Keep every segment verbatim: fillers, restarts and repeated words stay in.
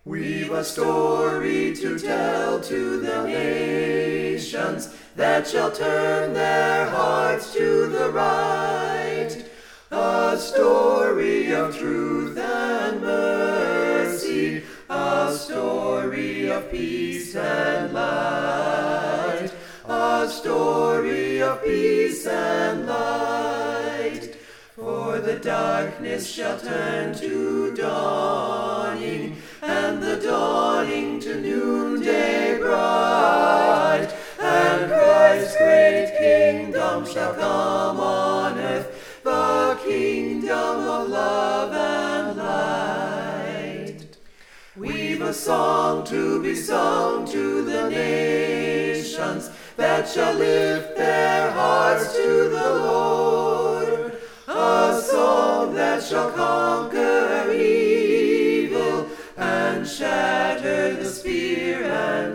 We've a story to tell to the nations that shall turn their hearts to the right. A story of truth and mercy, a story of peace and light, a story of peace and light. For the darkness shall turn to dawning, and the dawning to noonday bright, and Christ's great kingdom shall come on earth, the kingdom of love and light. We've a song to be sung to the nations that shall lift their hearts to the Lord, a song that shall conquer evil and shatter the spear and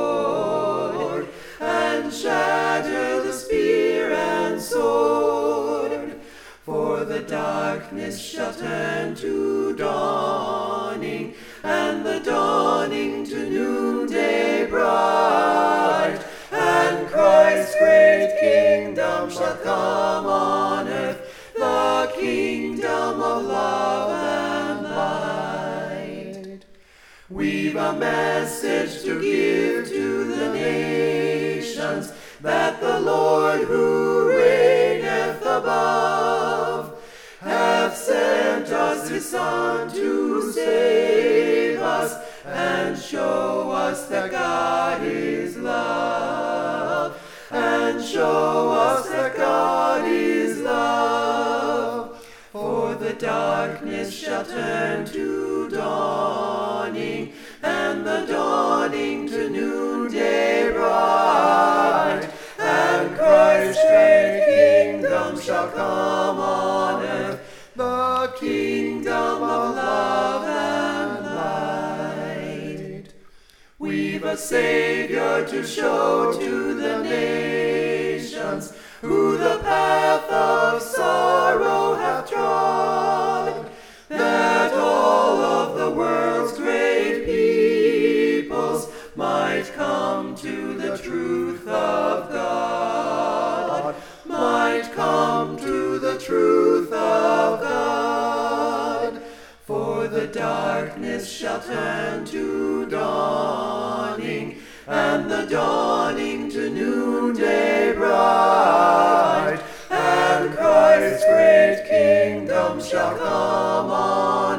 sword, and shatter the spear and sword. For the darkness shall turn to dawning, and the dawning to noonday bright, and Christ's great kingdom shall come on earth, the kingdom of love and light. We've a message to give to the nations, that the Lord who reigneth above hath sent us his Son to save us and show us that God is love, and show us that God is love. For the darkness shall turn to dawning, and the dawning to noonday bright, and Christ's great kingdom shall come on earth, the kingdom of love and light. We've a Savior to show to the nations, who the path of sorrow hath trod, that all of the world's great peoples might come to the truth of God, might come to the truth of God. For the darkness shall turn to dawning, and the dawning to noonday bright, and Christ's great kingdom shall come on